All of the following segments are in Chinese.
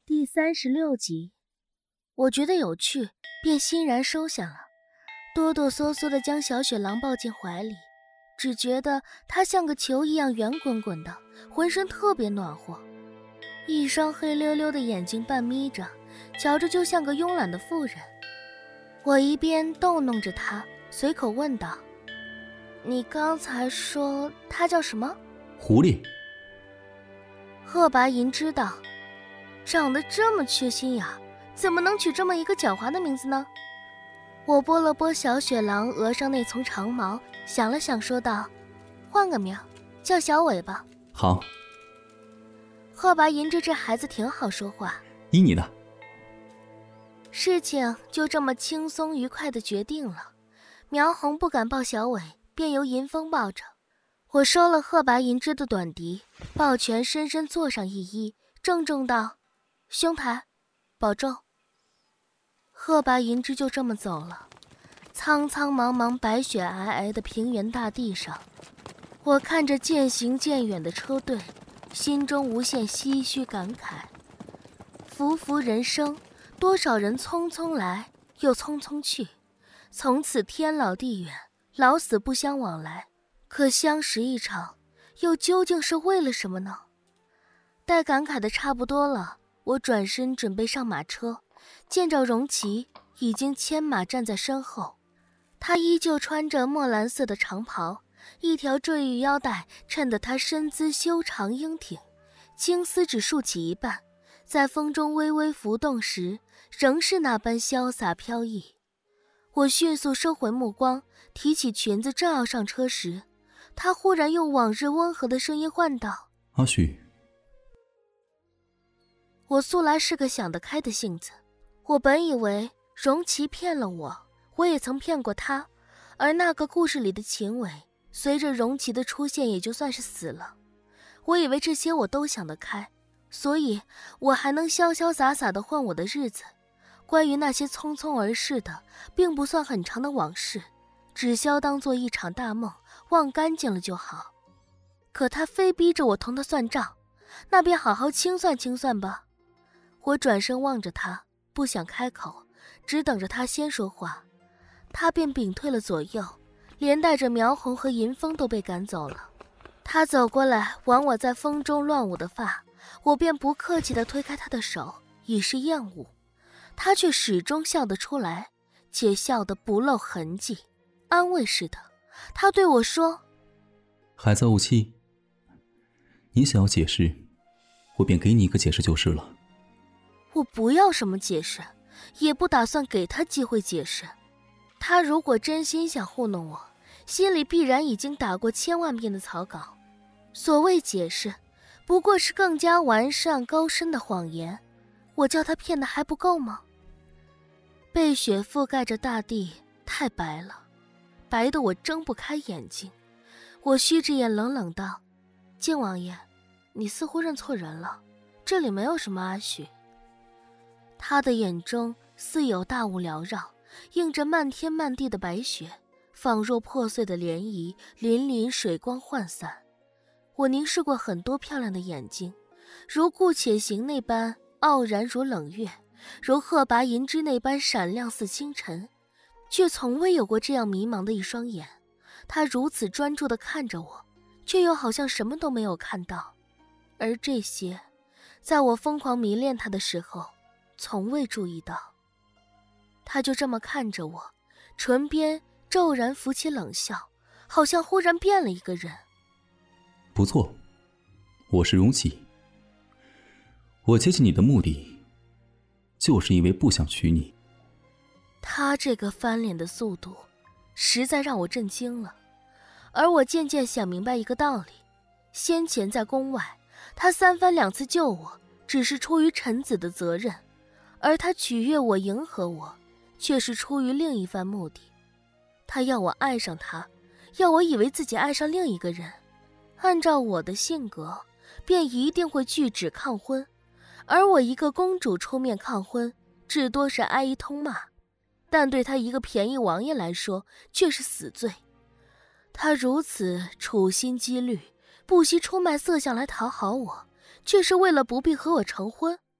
第36集，我觉得有趣，便欣然收下了，哆哆嗦嗦地将小雪狼抱进怀里，只觉得她像个球一样圆滚滚的，浑身特别暖和，一双黑溜溜的眼睛半眯着，瞧着就像个慵懒的妇人。我一边逗弄着她，随口问道：“你刚才说她叫什么？” 狐狸。 贺拔银知道，长得这么缺心眼，怎么能取这么一个狡猾的名字呢？我拨了拨小雪狼额上那丛长毛，想了想说道：“换个名，叫小尾巴。” 好。 贺拔银这孩子挺好说话。 依你的。 事情就这么轻松愉快地决定了。苗红不敢抱小尾，便由银风抱着。我收了贺拔银枝的短笛，抱拳深深坐上一揖，郑重道：“兄台，保重。”贺拔银枝就这么走了。苍苍茫茫白雪皑皑的平原大地上，我看着渐行渐远的车队，心中无限唏嘘感慨。浮浮人生，多少人匆匆来又匆匆去，从此天老地远，老死不相往来。可相识一场，又究竟是为了什么呢？待感慨的差不多了，我转身准备上马车，见着荣琪已经牵马站在身后。他依旧穿着墨蓝色的长袍，一条坠玉腰带衬得他身姿修长英挺，青丝只竖起一半，在风中微微浮动时，仍是那般潇洒飘逸。我迅速收回目光，提起裙子正要上车时，他忽然用往日温和的声音唤道：“ 阿许。” 我素来是个想得开的性子，我本以为荣琪骗了我，我也曾骗过他，而那个故事里的秦伟，随着荣琪的出现也就算是死了。我以为这些我都想得开，所以我还能潇潇洒洒地混我的日子。关于那些匆匆而逝的，并不算很长的往事，只消当作一场大梦，忘干净了就好。可他非逼着我同他算账，那便好好清算清算吧。我转身望着他，不想开口，只等着他先说话。他便屏退了左右，连带着苗红和银风都被赶走了。他走过来挽我在风中乱舞的发，我便不客气地推开他的手，以示厌恶。他却始终笑得出来，且笑得不露痕迹，安慰似的。他对我说：“ 孩子怄气，你想要解释，我便给你一个解释就是了。” 我不要什么解释，也不打算给他机会解释。他如果真心想糊弄我，心里必然已经打过千万遍的草稿。所谓解释，不过是更加完善高深的谎言，我叫他骗得还不够吗？被雪覆盖着大地，太白了，白得我睁不开眼睛。我虚着眼冷冷道：“靖王爷，你似乎认错人了，这里没有什么阿许。”他的眼中似有大雾缭绕，映着漫天漫地的白雪，仿若破碎的涟漪，粼粼水光涣散。我凝视过很多漂亮的眼睛，如顾且行那般傲然如冷月，如鹤拔银枝那般闪亮似清晨，却从未有过这样迷茫的一双眼。他如此专注地看着我，却又好像什么都没有看到。而这些，在我疯狂迷恋他的时候，从未注意到。他就这么看着我，唇边骤然浮起冷笑，好像忽然变了一个人。 不错，我是荣启。我接近你的目的，就是因为不想娶你。 他这个翻脸的速度，实在让我震惊了。而我渐渐想明白一个道理：先前在宫外，他三番两次救我，只是出于臣子的责任；而他取悦我、迎合我，却是出于另一番目的。他要我爱上他，要我以为自己爱上另一个人。按照我的性格，便一定会拒止抗婚，而我一个公主出面抗婚，至多是挨一通骂，但对他一个便宜王爷来说，却是死罪。他如此处心积虑，不惜出卖色相来讨好我，却是为了不必和我成婚，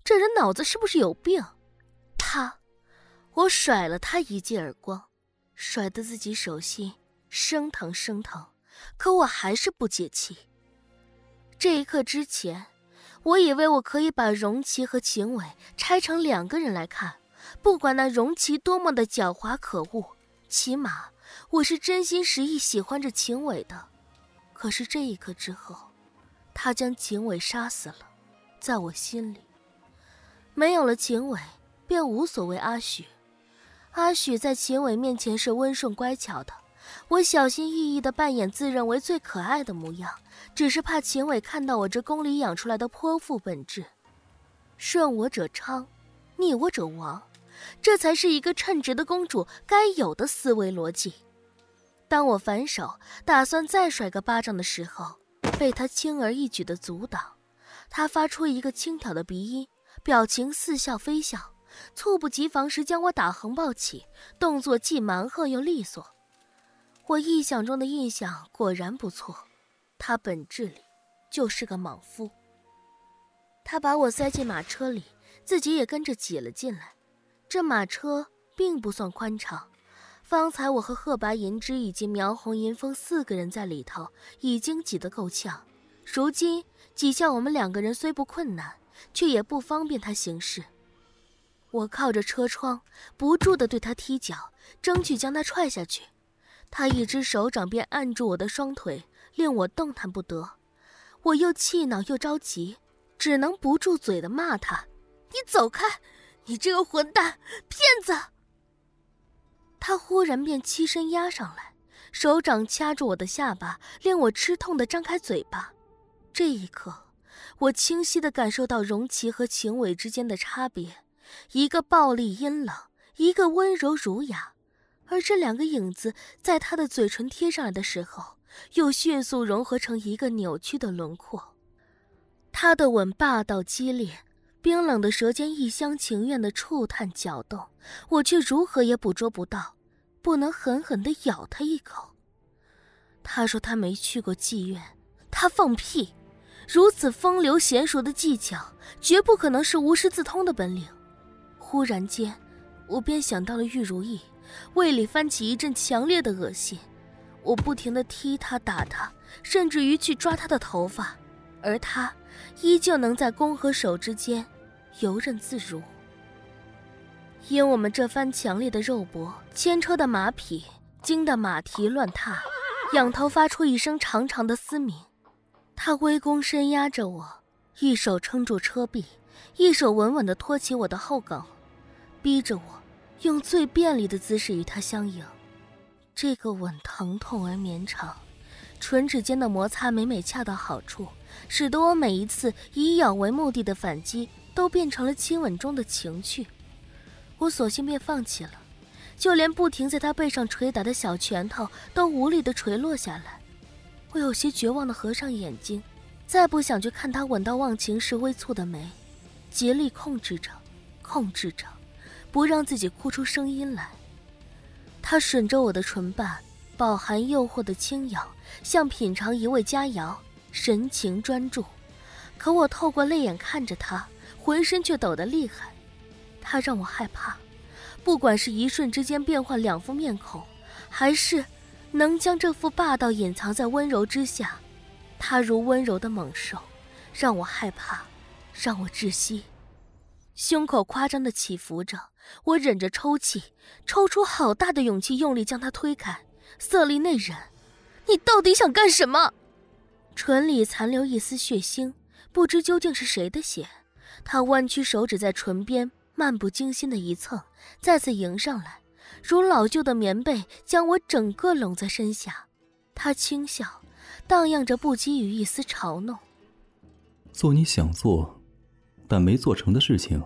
这人脑子是不是有病？啪！我甩了他一记耳光，甩得自己手心生疼生疼，可我还是不解气。这一刻之前，我以为我可以把荣琪和秦伟拆成2个人来看，不管那荣琪多么的狡猾可恶，起码我是真心实意喜欢着秦伟的。可是这一刻之后，他将秦伟杀死了。在我心里，没有了秦伟，便无所谓阿许。阿许在秦伟面前是温顺乖巧的，我小心翼翼地扮演自认为最可爱的模样，只是怕秦伟看到我这宫里养出来的泼妇本质。顺我者昌，逆我者亡，这才是一个称职的公主该有的思维逻辑。当我反手打算再甩个巴掌的时候，被他轻而易举地阻挡。他发出一个轻佻的鼻音，表情似笑非笑，猝不及防时将我打横抱起，动作既蛮横又利索。我臆想中的印象果然不错，他本质里就是个莽夫。他把我塞进马车里，自己也跟着挤了进来。这马车并不算宽敞，方才我和贺白银之以及苗红银风4个人在里头已经挤得够呛，如今挤下我们2个人虽不困难，却也不方便他行事。我靠着车窗，不住地对他踢脚，争取将他踹下去。他一只手掌便按住我的双腿，令我动弹不得。我又气恼又着急，只能不住嘴地骂他：“你走开！你这个混蛋，骗子！”他忽然便欺身压上来，手掌掐住我的下巴，令我吃痛地张开嘴巴。这一刻，我清晰地感受到荣琪和秦伟之间的差别，一个暴力阴冷，一个温柔儒雅。而这2个影子在他的嘴唇贴上来的时候，又迅速融合成一个扭曲的轮廓。他的吻霸道激烈，冰冷的舌尖一厢情愿地触探搅动，我却如何也捕捉不到，不能狠狠地咬他一口。他说他没去过妓院，他放屁！如此风流娴熟的技巧，绝不可能是无师自通的本领。忽然间，我便想到了玉如意，胃里翻起一阵强烈的恶心。我不停地踢他打他，甚至于去抓他的头发，而他依旧能在攻和守之间游刃自如。因我们这番强烈的肉搏，牵车的马匹惊得马蹄乱踏，仰头发出一声长长的嘶鸣。他微弓深压着我，一手撑住车壁，一手稳稳地托起我的后梗，逼着我用最便利的姿势与他相迎。这个吻疼痛而绵长，唇指间的摩擦每每恰到好处，使得我每一次以咬为目的的反击都变成了亲吻中的情趣。我索性便放弃了，就连不停在他背上捶打的小拳头都无力地垂落下来。我有些绝望地合上眼睛，再不想去看他吻到忘情时微蹙的眉，竭力控制着，不让自己哭出声音来。他吮着我的唇瓣，饱含诱惑的轻咬，像品尝一味佳肴，神情专注。可我透过泪眼看着他，浑身却抖得厉害。他让我害怕，不管是一瞬之间变换2副面孔，还是能将这副霸道隐藏在温柔之下，他如温柔的猛兽，让我害怕，让我窒息。胸口夸张地起伏着，我忍着抽泣，抽出好大的勇气，用力将他推开，色厉内荏：“你到底想干什么？”唇里残留一丝血腥，不知究竟是谁的血。他弯曲手指在唇边漫不经心的一蹭，再次迎上来，如老旧的棉被将我整个拢在身下。他轻笑，荡漾着不羁与一丝嘲弄：“ 做你想做但没做成的事情。”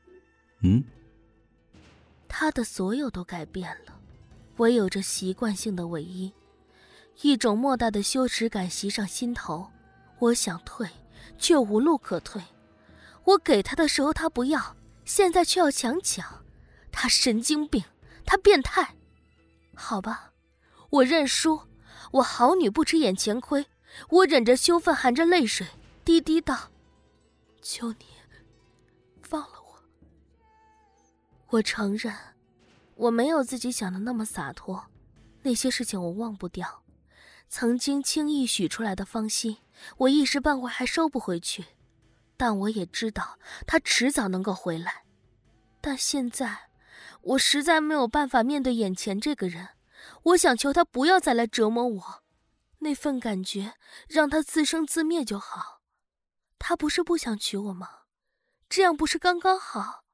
他的所有都改变了，唯有这习惯性的尾音。一种莫大的羞耻感袭上心头，我想退，却无路可退。我给他的时候他不要，现在却要强抢。他神经病，他变态。好吧，我认输，我好女不吃眼前亏。我忍着羞愤，含着泪水，低低道：“求你放了我。我承认，我没有自己想的那么洒脱，那些事情我忘不掉。曾经轻易许出来的芳心，我一时半会还收不回去。但我也知道他迟早能够回来。但现在我实在没有办法面对眼前这个人，我想求他不要再来折磨我，那份感觉让他自生自灭就好。他不是不想娶我吗？这样不是刚刚好？